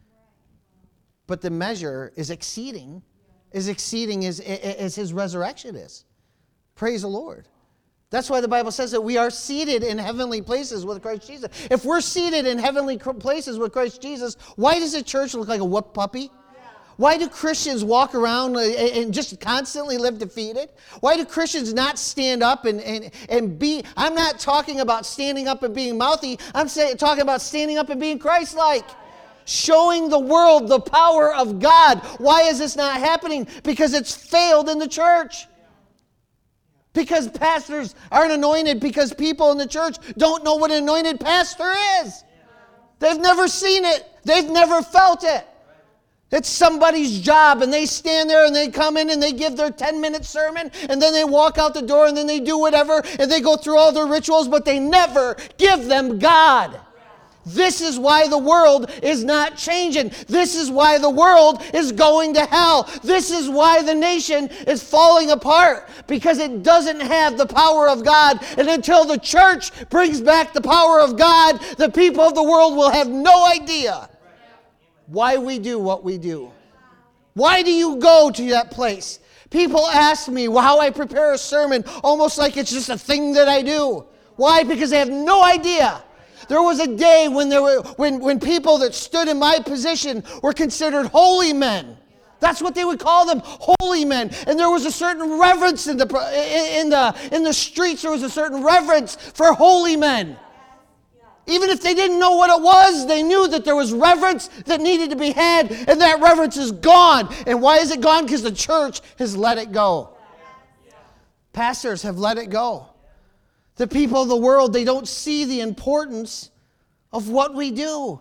Speaker 1: But the measure is exceeding, is exceeding as, as his resurrection is. Praise the Lord. That's why the Bible says that we are seated in heavenly places with Christ Jesus. If we're seated in heavenly places with Christ Jesus, why does the church look like a whoop puppy? Why do Christians walk around and just constantly live defeated? Why do Christians not stand up and, and, and be... I'm not talking about standing up and being mouthy. I'm say, talking about standing up and being Christ-like. Showing the world the power of God. Why is this not happening? Because it's failed in the church. Because pastors aren't anointed. Because people in the church don't know what an anointed pastor is. They've never seen it. They've never felt it. It's somebody's job, and they stand there and they come in and they give their ten-minute sermon, and then they walk out the door and then they do whatever, and they go through all their rituals, but they never give them God. This is why the world is not changing. This is why the world is going to hell. This is why the nation is falling apart, because it doesn't have the power of God. And until the church brings back the power of God, the people of the world will have no idea why we do what we do. Why do you go to that place? People ask me how I prepare a sermon, almost like it's just a thing that I do. Why? Because they have no idea. There was a day when there were when, when people that stood in my position were considered holy men. That's what they would call them, holy men. And there was a certain reverence in the in the in the streets. There was a certain reverence for holy men. Even if they didn't know what it was, they knew that there was reverence that needed to be had, and that reverence is gone. And why is it gone? Because the church has let it go. Pastors have let it go. The people of the world, they don't see the importance of what we do.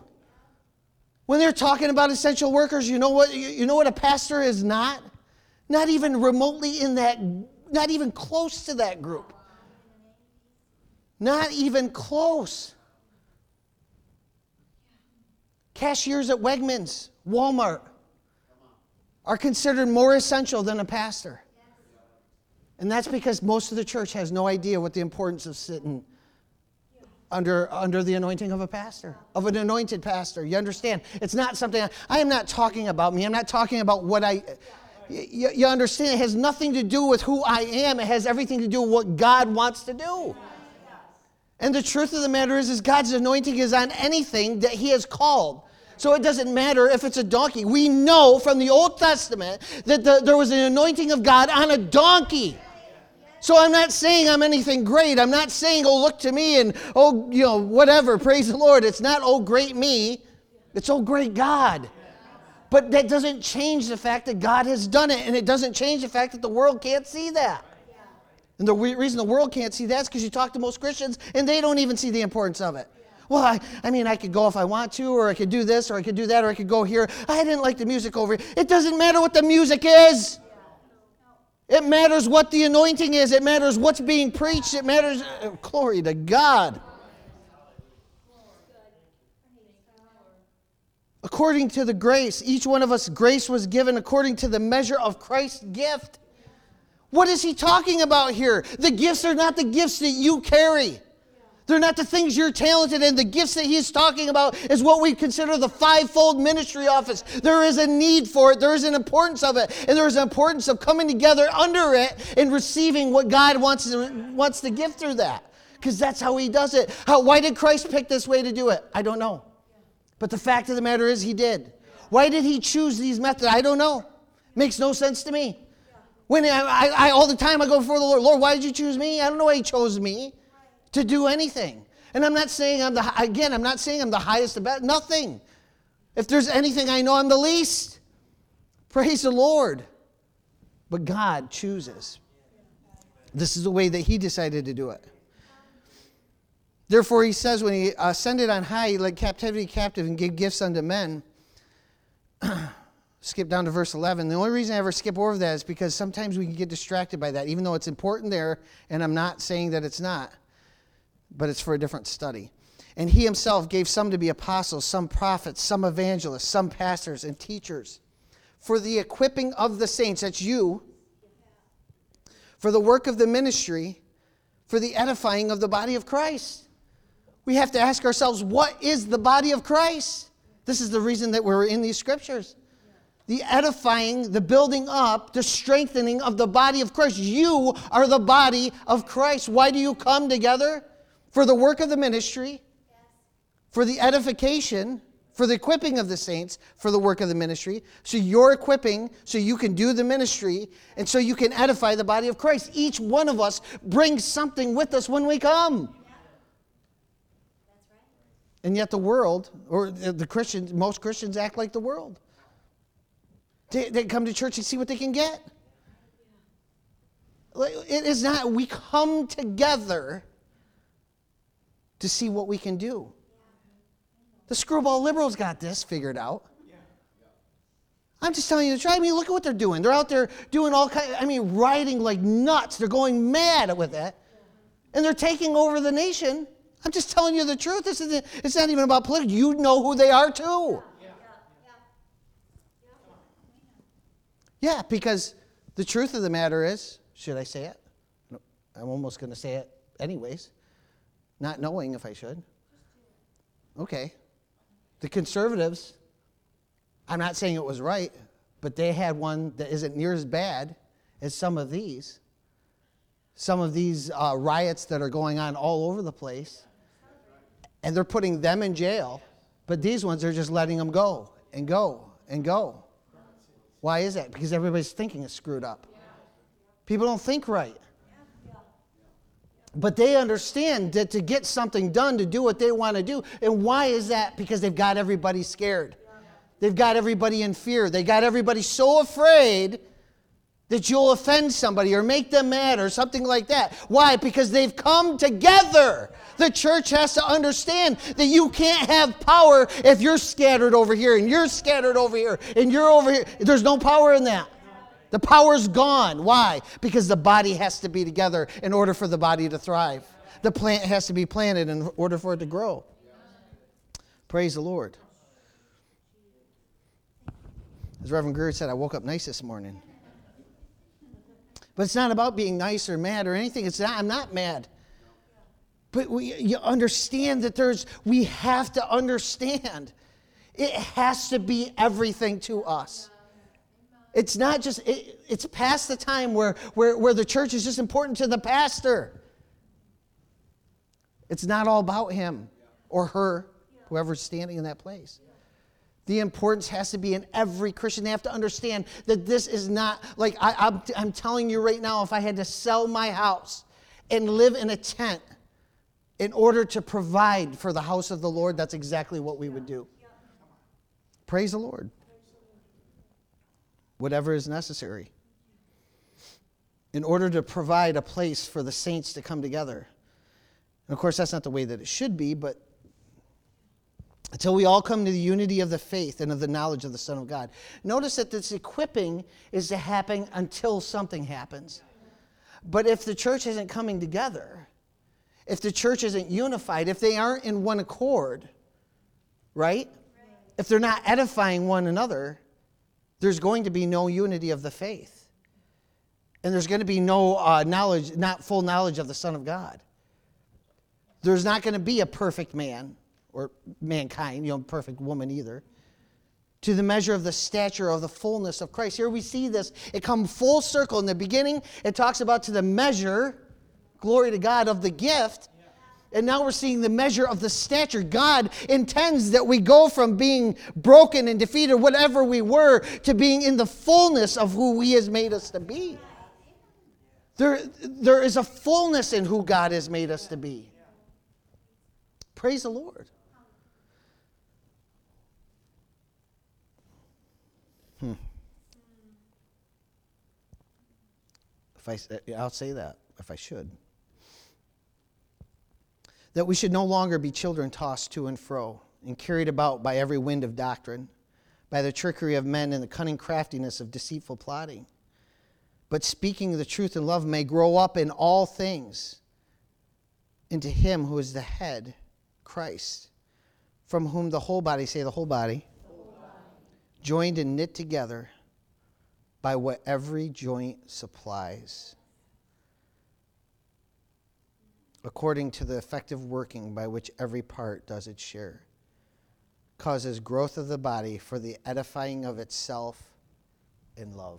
Speaker 1: When they're talking about essential workers, you know what, you know what a pastor is not? Not even remotely in that, not even close to that group. Not even close. Cashiers at Wegmans, Walmart are considered more essential than a pastor. And that's because most of the church has no idea what the importance of sitting under, under the anointing of a pastor, of an anointed pastor. You understand? It's not something, I, I am not talking about me. I'm not talking about what I, you, you understand? It has nothing to do with who I am. It has everything to do with what God wants to do. And the truth of the matter is, is God's anointing is on anything that he has called. So it doesn't matter if it's a donkey. We know from the Old Testament that the, there was an anointing of God on a donkey. So I'm not saying I'm anything great. I'm not saying, oh, look to me and, oh, you know, whatever. Praise the Lord. It's not, oh, great me. It's, oh, great God. But that doesn't change the fact that God has done it. And it doesn't change the fact that the world can't see that. And the reason the world can't see that is because you talk to most Christians and they don't even see the importance of it. Well, I, I mean, I could go if I want to, or I could do this, or I could do that, or I could go here. I didn't like the music over here. It doesn't matter what the music is. It matters what the anointing is. It matters what's being preached. It matters. Uh, glory to God. According to the grace, each one of us, grace was given according to the measure of Christ's gift. What is he talking about here? The gifts are not the gifts that you carry. They're not the things you're talented in. The gifts that he's talking about is what we consider the fivefold ministry office. There is a need for it. There is an importance of it. And there is an importance of coming together under it and receiving what God wants to, wants to give through that. Because that's how he does it. How, why did Christ pick this way to do it? I don't know. But the fact of the matter is he did. Why did he choose these methods? I don't know. Makes no sense to me. When I, I, I all the time I go before the Lord, Lord, why did you choose me? I don't know why he chose me to do anything. And I'm not saying I'm the, again, I'm not saying I'm the highest, the best, nothing. If there's anything I know I'm the least, praise the Lord. But God chooses. This is the way that he decided to do it. Therefore, he says, when he ascended on high, he led captivity captive and gave gifts unto men. Skip down to verse eleven. The only reason I ever skip over that is because sometimes we can get distracted by that, even though it's important there, and I'm not saying that it's not. But it's for a different study. And he himself gave some to be apostles, some prophets, some evangelists, some pastors and teachers, for the equipping of the saints, that's you, for the work of the ministry, for the edifying of the body of Christ. We have to ask ourselves, what is the body of Christ? This is the reason that we're in these scriptures. The edifying, the building up, the strengthening of the body of Christ. You are the body of Christ. Why do you come together? For the work of the ministry, for the edification, for the equipping of the saints, for the work of the ministry. So you're equipping so you can do the ministry and so you can edify the body of Christ. Each one of us brings something with us when we come. And yet the world, or the Christians, most Christians act like the world. They, they come to church and see what they can get. It is not, we come together to see what we can do. The screwball liberals got this figured out. I'm just telling you the truth. I mean, look at what they're doing. They're out there doing all kinds, I mean, rioting like nuts. They're going mad with it. And they're taking over the nation. I'm just telling you the truth. This isn't, it's not even about politics. You know who they are too. Yeah, because the truth of the matter is, should I say it? No, I'm almost going to say it anyways. Not knowing if I should. Okay. The conservatives, I'm not saying it was right, but they had one that isn't near as bad as some of these. Some of these uh, riots that are going on all over the place. And they're putting them in jail. But these ones are just letting them go and go and go. Why is that? Because everybody's thinking is screwed up. People don't think right. But they understand that to get something done, to do what they want to do. And why is that? Because they've got everybody scared. They've got everybody in fear. They got everybody so afraid that you'll offend somebody or make them mad or something like that. Why? Because they've come together. The church has to understand that you can't have power if you're scattered over here and you're scattered over here and you're over here. There's no power in that. The power's gone. Why? Because the body has to be together in order for the body to thrive. The plant has to be planted in order for it to grow. Praise the Lord. As Reverend Greer said, I woke up nice this morning. But it's not about being nice or mad or anything. It's not, I'm not mad. But we, you understand that there's, we have to understand. It has to be everything to us. It's not just, it, it's past the time where, where, where the church is just important to the pastor. It's not all about him or her, whoever's standing in that place. The importance has to be in every Christian. They have to understand that this is not, like I, I'm, I'm telling you right now, if I had to sell my house and live in a tent in order to provide for the house of the Lord, that's exactly what we would do. Praise the Lord. Whatever is necessary. In order to provide a place for the saints to come together. And of course, that's not the way that it should be, but until we all come to the unity of the faith and of the knowledge of the Son of God. Notice that this equipping is to happen until something happens. But if the church isn't coming together, if the church isn't unified, if they aren't in one accord, right? If they're not edifying one another, there's going to be no unity of the faith. And there's going to be no uh, knowledge, not full knowledge of the Son of God. There's not going to be a perfect man. Or mankind, you know, perfect woman either, to the measure of the stature of the fullness of Christ. Here we see this. It comes full circle. In the beginning, it talks about to the measure, glory to God, of the gift. And now we're seeing the measure of the stature. God intends that we go from being broken and defeated, whatever we were, to being in the fullness of who He has made us to be. There, there is a fullness in who God has made us to be. Praise the Lord. Hmm. If I, I'll say that if I should. That we should no longer be children tossed to and fro and carried about by every wind of doctrine, by the trickery of men and the cunning craftiness of deceitful plotting. But speaking the truth in love may grow up in all things into Him who is the head, Christ, from whom the whole body, say the whole body, whole body, joined and knit together by what every joint supplies, according to the effective working by which every part does its share, causes growth of the body for the edifying of itself in love.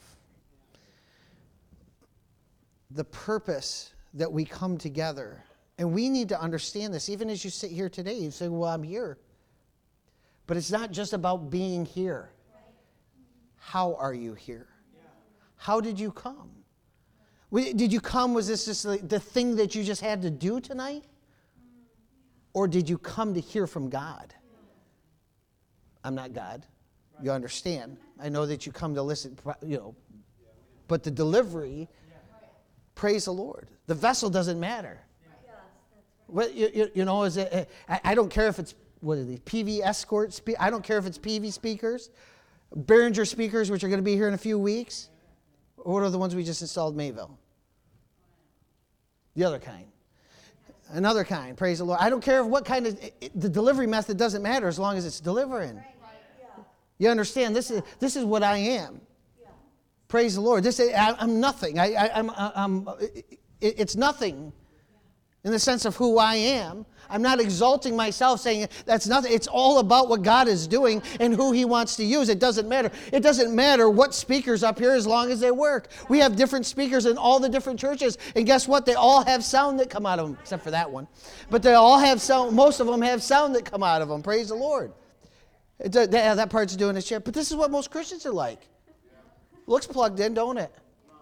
Speaker 1: The purpose that we come together, and we need to understand this, even as you sit here today, you say, well, I'm here. But it's not just about being here. How are you here? How did you come? Did you come, was this just the thing that you just had to do tonight? Or did you come to hear from God? I'm not God. You understand. I know that you come to listen, you know. But the delivery, praise the Lord. The vessel doesn't matter. Well, you, you, you know, is it, I, I don't care if it's, what are these, P V escort, spe- I don't care if it's P V speakers, Behringer speakers, which are going to be here in a few weeks, or what are the ones we just installed in Mayville? The other kind. Another kind, praise the Lord. I don't care what kind of, it, it, the delivery method doesn't matter as long as it's delivering. You understand, this is this is what I am. Praise the Lord. This is, I, I'm nothing. I, I, I'm, I'm, it, it's nothing. In the sense of who I am. I'm not exalting myself saying that's nothing. It's all about what God is doing and who He wants to use. It doesn't matter. It doesn't matter what speakers up here as long as they work. We have different speakers in all the different churches. And guess what? They all have sound that come out of them, except for that one. But they all have sound. Most of them have sound that come out of them. Praise the Lord. It, yeah, that part's doing its shit. But this is what most Christians are like. Looks plugged in, don't it?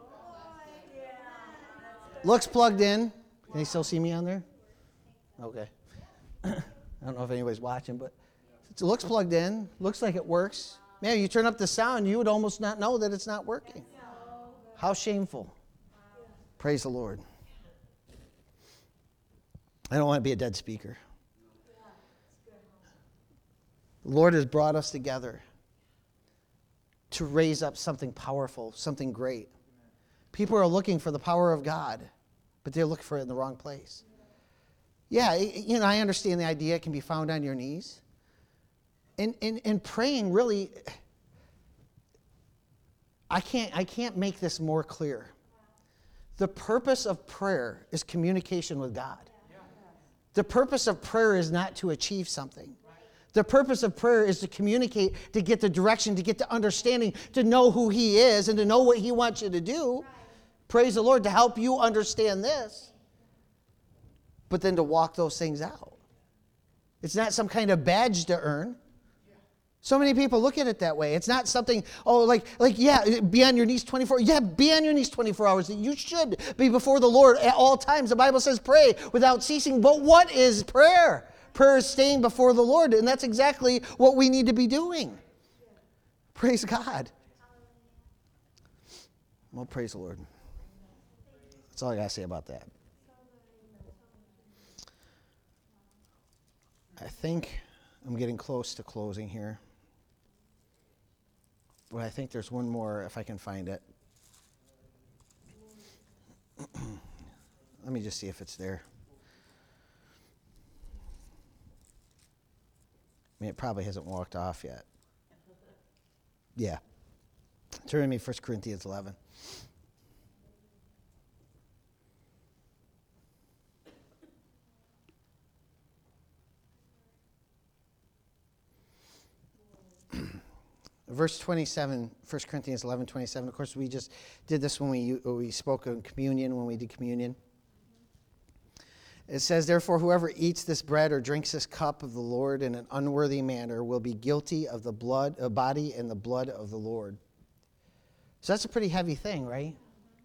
Speaker 1: Looks plugged in. Can you still see me on there? Okay. I don't know if anybody's watching, but it looks plugged in. Looks like it works. Man, you turn up the sound, you would almost not know that it's not working. How shameful. Praise the Lord. I don't want to be a dead speaker. The Lord has brought us together to raise up something powerful, something great. People are looking for the power of God, but they're looking for it in the wrong place. Yeah, you know, I understand the idea it can be found on your knees. And, and, and praying really, I can't, I can't make this more clear. The purpose of prayer is communication with God. The purpose of prayer is not to achieve something. The purpose of prayer is to communicate, to get the direction, to get the understanding, to know who He is and to know what He wants you to do. Praise the Lord, to help you understand this. But then to walk those things out. It's not some kind of badge to earn. So many people look at it that way. It's not something, oh, like, like yeah, be on your knees twenty-four. Yeah, be on your knees twenty-four hours. You should be before the Lord at all times. The Bible says pray without ceasing. But what is prayer? Prayer is staying before the Lord, and that's exactly what we need to be doing. Praise God. Well, praise the Lord. That's all I got to say about that. I think I'm getting close to closing here. But I think there's one more, if I can find it. Let me just see if it's there. I mean, it probably hasn't walked off yet. Yeah. Turn to me, First Corinthians eleven. Verse twenty-seven, First Corinthians eleven, twenty-seven. Of course, we just did this when we, we spoke of communion, when we did communion. It says, therefore, whoever eats this bread or drinks this cup of the Lord in an unworthy manner will be guilty of the blood, uh, body and the blood of the Lord. So that's a pretty heavy thing, right?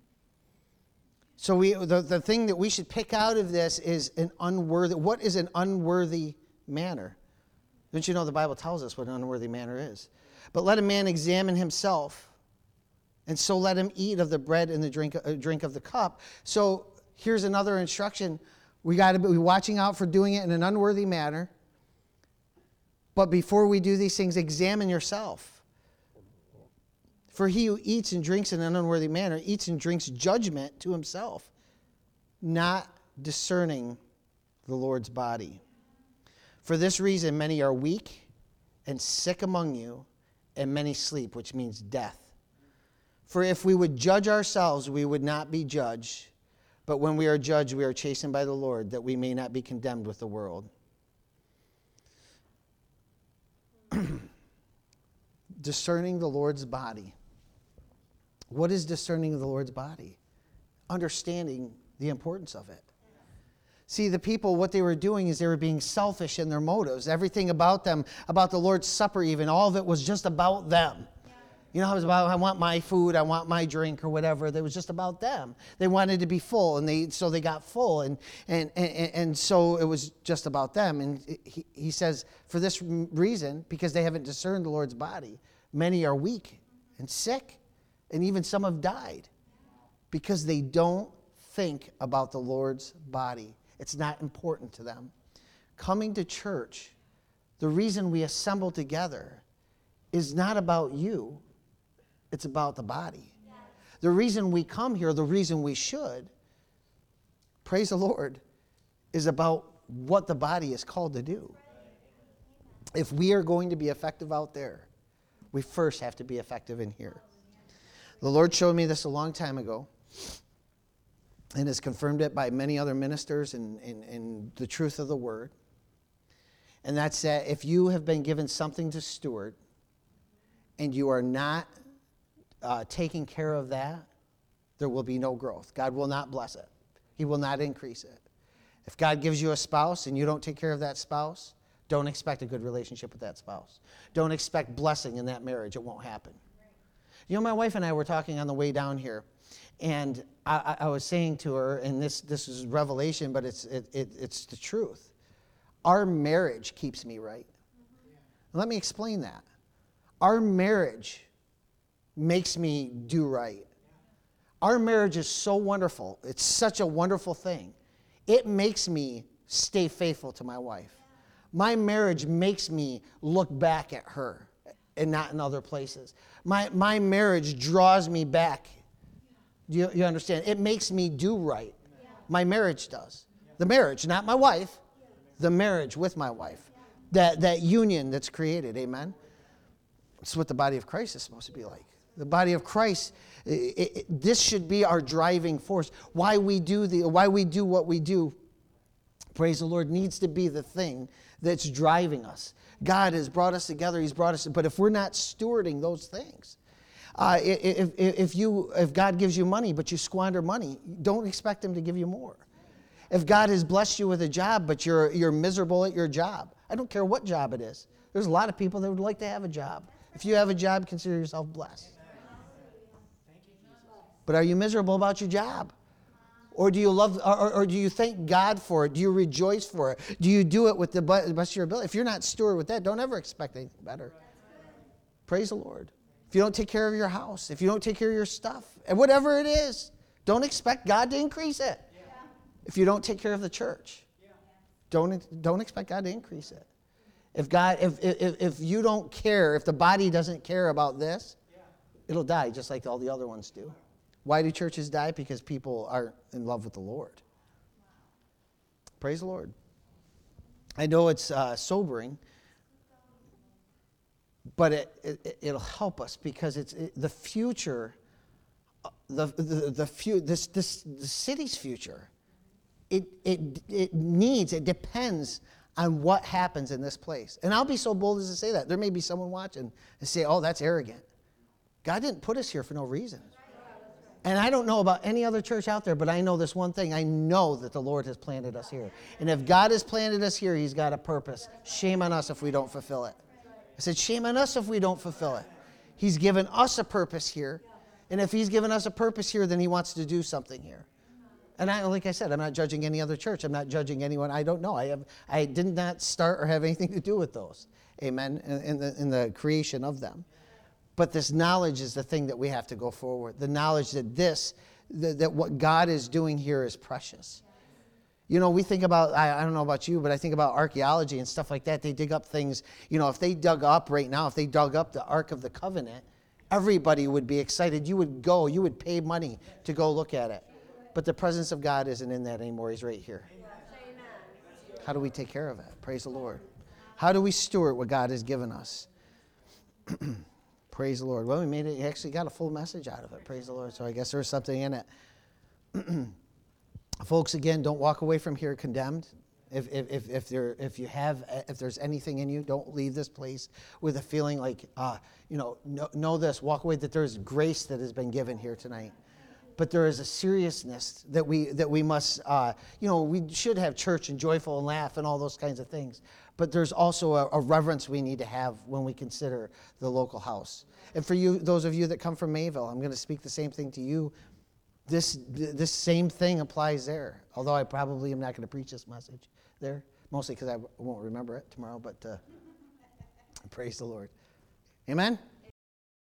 Speaker 1: So we the, the thing that we should pick out of this is an unworthy, what is an unworthy manner? Don't you know the Bible tells us what an unworthy manner is? But let a man examine himself, and so let him eat of the bread and the drink, uh, drink of the cup. So here's another instruction. We got to be watching out for doing it in an unworthy manner. But before we do these things, examine yourself. For he who eats and drinks in an unworthy manner eats and drinks judgment to himself, not discerning the Lord's body. For this reason, many are weak and sick among you, and many sleep, which means death. For if we would judge ourselves, we would not be judged. But when we are judged, we are chastened by the Lord, that we may not be condemned with the world. Discerning the Lord's body. What is discerning the Lord's body? Understanding the importance of it. See, the people, what they were doing is they were being selfish in their motives. Everything about them, about the Lord's Supper even, all of it was just about them. Yeah. You know, it was about, I want my food, I want my drink or whatever. It was just about them. They wanted to be full, and they so they got full. And and, and, and so it was just about them. And he, he says, for this reason, because they haven't discerned the Lord's body, many are weak and sick, and even some have died because they don't think about the Lord's body. It's not important to them. Coming to church, the reason we assemble together is not about you. It's about the body. Yes. The reason we come here, the reason we should, praise the Lord, is about what the body is called to do. If we are going to be effective out there, we first have to be effective in here. The Lord showed me this a long time ago, and has confirmed it by many other ministers and, and, and the truth of the word. And that's that if you have been given something to steward and you are not uh, taking care of that, there will be no growth. God will not bless it. He will not increase it. If God gives you a spouse and you don't take care of that spouse, don't expect a good relationship with that spouse. Don't expect blessing in that marriage. It won't happen. You know, my wife and I were talking on the way down here. And I, I was saying to her, and this, this is revelation, but it's, it, it, it's the truth. Our marriage keeps me right. Mm-hmm. Let me explain that. Our marriage makes me do right. Our marriage is so wonderful. It's such a wonderful thing. It makes me stay faithful to my wife. My marriage makes me look back at her and not in other places. My, my marriage draws me back. Do you, you understand? It makes me do right. Yeah. My marriage does. Yeah. The marriage, not my wife. Yeah. The marriage with my wife. Yeah. That, that union that's created. Amen? It's what the body of Christ is supposed to be like. The body of Christ, it, it, this should be our driving force. Why we do the, why we do what we do, praise the Lord, needs to be the thing that's driving us. God has brought us together. He's brought us, but if we're not stewarding those things, uh, if, if, if, you, if God gives you money, but you squander money, don't expect Him to give you more. If God has blessed you with a job, but you're, you're miserable at your job, I don't care what job it is. There's a lot of people that would like to have a job. If you have a job, consider yourself blessed. But are you miserable about your job? Or do you love, or, or do you thank God for it? Do you rejoice for it? Do you do it with the best of your ability? If you're not steward with that, don't ever expect anything better. Praise the Lord. If you don't take care of your house, if you don't take care of your stuff, and whatever it is, don't expect God to increase it. If you don't take care of the church, don't, don't expect God to increase it. If God, if, if, if you don't care, if the body doesn't care about this, it'll die just like all the other ones do. Why do churches die? Because people aren't in love with the Lord. Praise the Lord. I know it's uh, sobering, but it, it, it'll help us because it's it, the future, the the, the fu- this this the city's future. It it it needs. It depends on what happens in this place. And I'll be so bold as to say that. There may be someone watching and say, "Oh, that's arrogant." God didn't put us here for no reason. And I don't know about any other church out there, but I know this one thing. I know that the Lord has planted us here. And if God has planted us here, He's got a purpose. Shame on us if we don't fulfill it. I said, shame on us if we don't fulfill it. He's given us a purpose here. And if He's given us a purpose here, then He wants to do something here. And I, like I said, I'm not judging any other church. I'm not judging anyone. I don't know. I have, I did not start or have anything to do with those. Amen. In, in, the, in the creation of them. But this knowledge is the thing that we have to go forward. The knowledge that this, that, that what God is doing here is precious. You know, we think about, I, I don't know about you, but I think about archaeology and stuff like that. They dig up things, you know, if they dug up right now, if they dug up the Ark of the Covenant, everybody would be excited. You would go, you would pay money to go look at it. But the presence of God isn't in that anymore. He's right here. How do we take care of it? Praise the Lord. How do we steward what God has given us? Praise the Lord. Well, we made it. You actually got a full message out of it. Praise the Lord. So I guess there's something in it. Folks, again, don't walk away from here condemned. If if if if there if you have if there's anything in you, don't leave this place with a feeling like uh, you know, know know this. Walk away that there's grace that has been given here tonight. But there is a seriousness that we that we must, uh, you know, we should have church and joyful and laugh and all those kinds of things. But there's also a, a reverence we need to have when we consider the local house. And for you, those of you that come from Mayville, I'm going to speak the same thing to you. This this same thing applies there. Although I probably am not going to preach this message there, mostly because I won't remember it tomorrow. But uh, praise the Lord. Amen.